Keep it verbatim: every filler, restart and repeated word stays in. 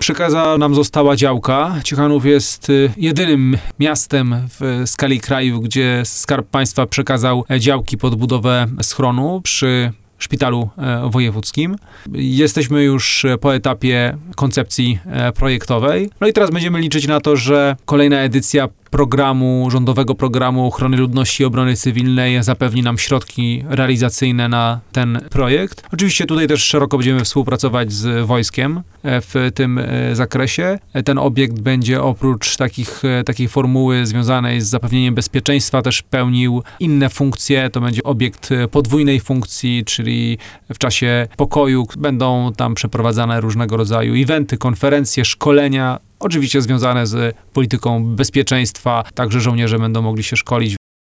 przekazana nam została działka. Ciechanów jest jedynym miastem w skali kraju, gdzie Skarb Państwa przekazał działki pod budowę schronu przy szpitalu wojewódzkim. Jesteśmy już po etapie koncepcji projektowej. No i teraz będziemy liczyć na to, że kolejna edycja programu, rządowego programu ochrony ludności i obrony cywilnej zapewni nam środki realizacyjne na ten projekt. Oczywiście tutaj też szeroko będziemy współpracować z wojskiem w tym zakresie. Ten obiekt będzie oprócz takich, takiej formuły związanej z zapewnieniem bezpieczeństwa też pełnił inne funkcje. To będzie obiekt podwójnej funkcji, czyli w czasie pokoju będą tam przeprowadzane różnego rodzaju eventy, konferencje, szkolenia, oczywiście związane z polityką bezpieczeństwa, także żołnierze będą mogli się szkolić